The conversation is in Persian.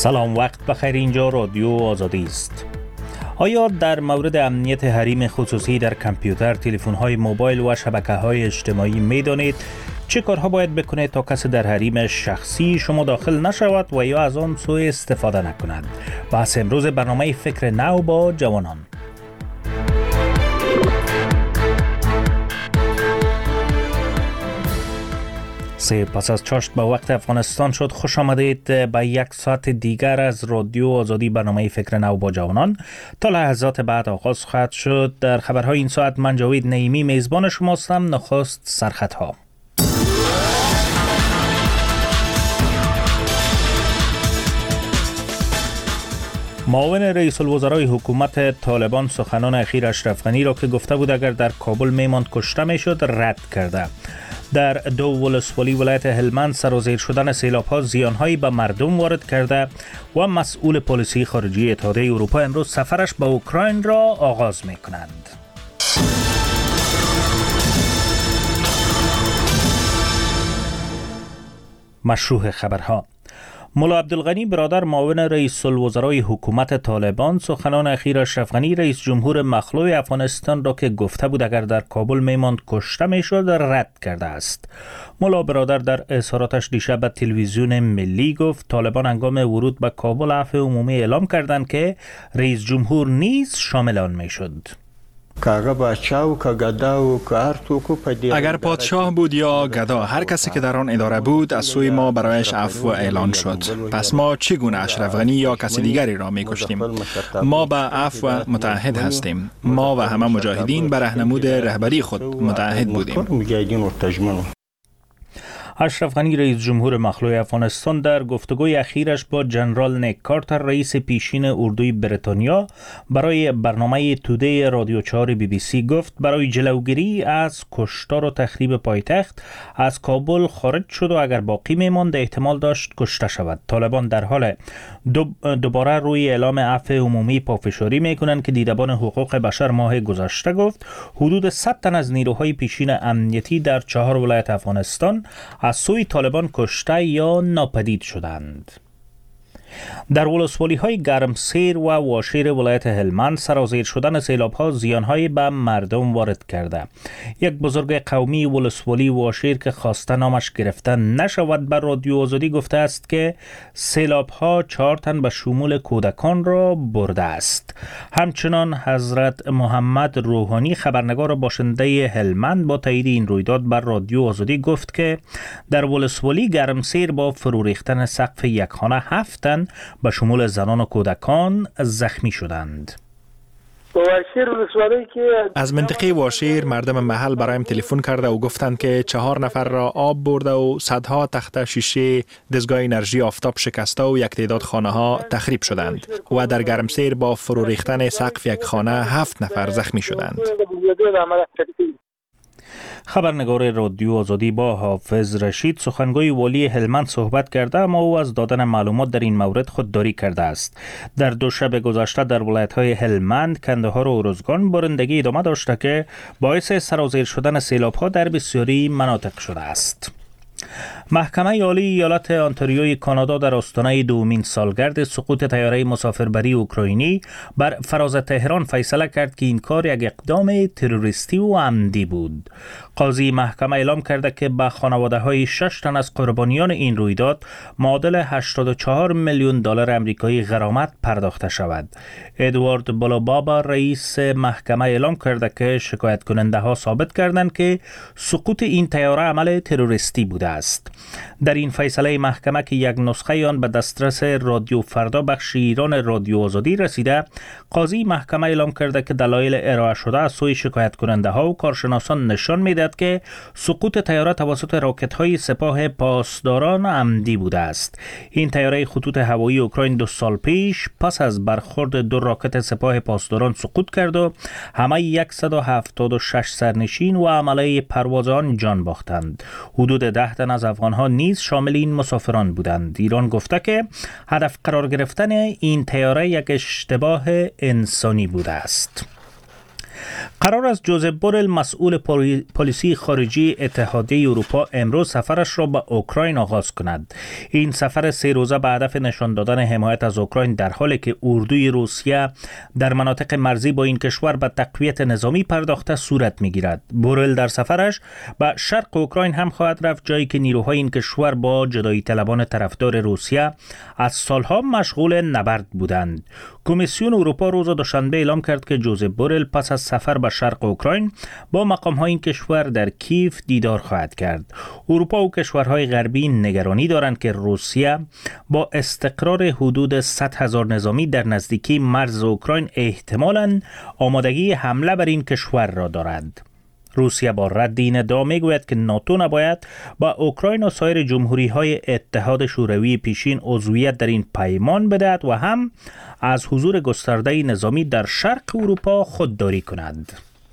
سلام، وقت بخیر. اینجا رادیو آزادی است. آیا در مورد امنیت حریم خصوصی در کامپیوتر، تلفن‌های موبایل و شبکه‌های اجتماعی می‌دانید چه کارها باید بکنید تا کسی در حریم شخصی شما داخل نشود و یا از آن سوء استفاده نکند؟ بحث امروز برنامه فکر نو با جوانان. پس از چاشت به وقت افغانستان شد. خوش آمدید به یک ساعت دیگر از رادیو آزادی، برنامه فکر نو با جوانان. تا لحظات بعد آغاز خواهد شد. در خبرهای این ساعت من جاوید نعیمی میزبان شما هستم. نخست سرخطها. معاون رئیس الوزرای حکومت طالبان سخنان اخیر اشرف غنی را که گفته بود اگر در کابل میماند کشته میشد رد کرده. در دو ولسوالی ولایت هلمند سرازیر شدن سیلاب‌ها زیانهایی به مردم وارد کرده و مسئول پلیسی خارجی اتحادیه اروپا امروز سفرش به اوکراین را آغاز می‌کنند. مشروع خبرها. مولا عبدالغنی برادر معاون رئیس الوزرای حکومت طالبان سخنان اخیر اشرف غنی رئیس جمهور مخلوع افغانستان را که گفته بود اگر در کابل میماند کشته میشد رد کرده است. مولا برادر در اظهاراتش دیشب به تلویزیون ملی گفت طالبان هنگام ورود به کابل عفو عمومی اعلام کردند که رئیس جمهور نیز شامل آن میشد. اگر پادشاه بود یا گدا، هر کسی که در آن اداره بود از سوی ما برایش عفو اعلان شد. پس ما چگونه اشرف غنی یا کسی دیگری را می کشتیم؟ ما به عفو متعهد هستیم. ما و همه مجاهدین به راهنمود رهبری خود متعهد بودیم. اشرف غنی رئیس جمهور مخلوع افغانستان در گفتگوی اخیرش با جنرال نیک کارتر رئیس پیشین اردوی بریتانیا برای برنامه تودی رادیو 4 BBC گفت برای جلوگیری از کشتار و تخریب پایتخت از کابل خارج شد و اگر باقی میماند احتمال داشت کشته شود. طالبان در حال دوباره روی اعلام عفو عمومی پافشاری میکنند که دیدبان حقوق بشر ماه گذشته گفت حدود 100 تن از نیروهای پیشین امنیتی در 4 ولایت افغانستان از سوی طالبان کشته یا ناپدید شدند. در ولسوالی های گرمسیر و واشیر ولایت هلمند سرازیر شدن سیلاب ها زیانهای به مردم وارد کرده. یک بزرگ قومی ولسوالی واشیر که خواسته نامش گرفته نشود بر رادیو آزادی گفته است که سیلاب ها 4 تن به شمول کودکان را برده است. همچنان حضرت محمد روحانی خبرنگار باشنده هلمند با تایید این رویداد بر رادیو آزادی گفت که در ولسوالی گرمسیر با فرو ریختن سقف یک خانه 7 تن به شمول زنان و کودکان زخمی شدند. از منطقه واشیر مردم محل برایم تلفن کرده و گفتند که 4 نفر را آب برده و صدها تخت شیشه دستگاه انرژی آفتاب شکسته و یک تعداد خانه ها تخریب شدند و در گرمسیر با فرو ریختن سقف یک خانه 7 نفر زخمی شدند. خبرنگار رادیو آزادی با حافظ رشید سخنگوی والی هلمند صحبت کرده اما او از دادن معلومات در این مورد خودداری کرده است. در 2 شب گذشته در ولایت‌های هلمند، کندهار و ارزگان بارندگی ادامه داشته که باعث سرازیر شدن سیلاب‌ها در بسیاری مناطق شده است. محکمه عالی ایالت آنتاریوی کانادا در آستانه دومین سالگرد سقوط طیاره مسافربری اوکراینی بر فراز تهران فیصله کرد که این کار یک اقدام تروریستی و عمدی بود. قاضی محکمه اعلام کرده که به خانواده‌های 6 تن از قربانیان این رویداد معادل 84 میلیون دلار آمریکایی غرامت پرداخته شود. ادوارد بلوبابا رئیس محکمه اعلام کرده که شکایت کننده ها ثابت کردند که سقوط این طیاره عمل تروریستی بوده است. در این فیصله محکمه که یک نسخه آن به دسترس رادیو فردا بخش ایران رادیو آزادی رسیده، قاضی محکمه اعلام کرده که دلایل ارائه شده از سوی شکایت کننده ها و کارشناسان نشان میدهد که سقوط طیاره توسط راکت های سپاه پاسداران عمدی بوده است. این طیاره خطوط هوایی اوکراین 2 سال پیش پس از برخورد 2 راکت سپاه پاسداران سقوط کرد و همه 176 سرنشین و عمله پرواز آن جان باختند. حدود 10 تن از افغان‌ها نیز شامل این مسافران بودند. ایران گفته که هدف قرار گرفتن این طیاره یک اشتباه انسانی بوده است. قرار است جوزپ بورل مسئول پالیسی خارجی اتحادیه اروپا امروز سفرش را به اوکراین آغاز کند. این سفر 3 روزه به هدف نشان دادن حمایت از اوکراین در حالی که اردوی روسیه در مناطق مرزی با این کشور به تقویت نظامی پرداخته صورت می‌گیرد. بورل در سفرش به شرق اوکراین هم خواهد رفت، جایی که نیروهای این کشور با جدایی طلبان طرفدار روسیه از سالها مشغول نبرد بودند. کمیسیون اروپا روز دوشنبه اعلام کرد که جوزپ بورل پس از سفر به شرق اوکراین با مقام‌های این کشور در کیف دیدار خواهد کرد. اروپا و کشورهای غربی نگرانی دارند که روسیه با استقرار حدود 100,000 نظامی در نزدیکی مرز اوکراین احتمالاً آمادگی حمله بر این کشور را دارد. روسیه با رد این ادعا میگوید که ناتو نباید با اوکراین و سایر جمهوری‌های اتحاد شوروی پیشین عضویت در این پیمان بدهد و هم از حضور گسترده نظامی در شرق اروپا خودداری کند.